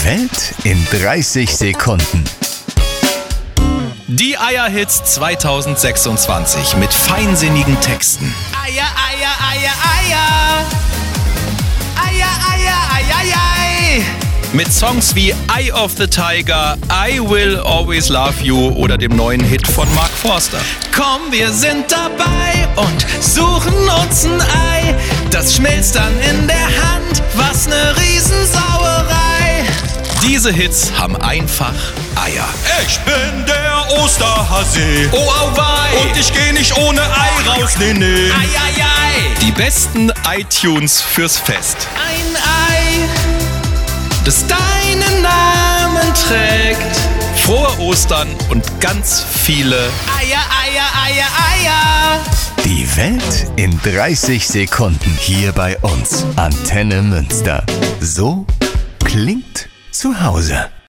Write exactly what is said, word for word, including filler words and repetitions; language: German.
Die Welt in dreißig Sekunden. Die Eierhits zweitausendsechsundzwanzig mit feinsinnigen Texten. Eier, Eier, Eier, Eier. Eier, Eier, Eier, Eier. Mit Songs wie Eye of the Tiger, I Will Always Love You oder dem neuen Hit von Mark Forster. Komm, wir sind dabei und suchen uns ein Ei. Das schmilzt dann in der Hand, was ne Riesensauerei. Diese Hits haben einfach Eier. Ich bin der Osterhase. Oh, auweih. Und ich geh nicht ohne Ei raus, nee, nee. Ei, ei, ei. Die besten iTunes fürs Fest. Ein Ei, das deinen Namen trägt. Frohe Ostern und ganz viele Eier, Eier, Eier, Eier. Die Welt in dreißig Sekunden hier bei uns. Antenne Münster. So klingt zu Hause.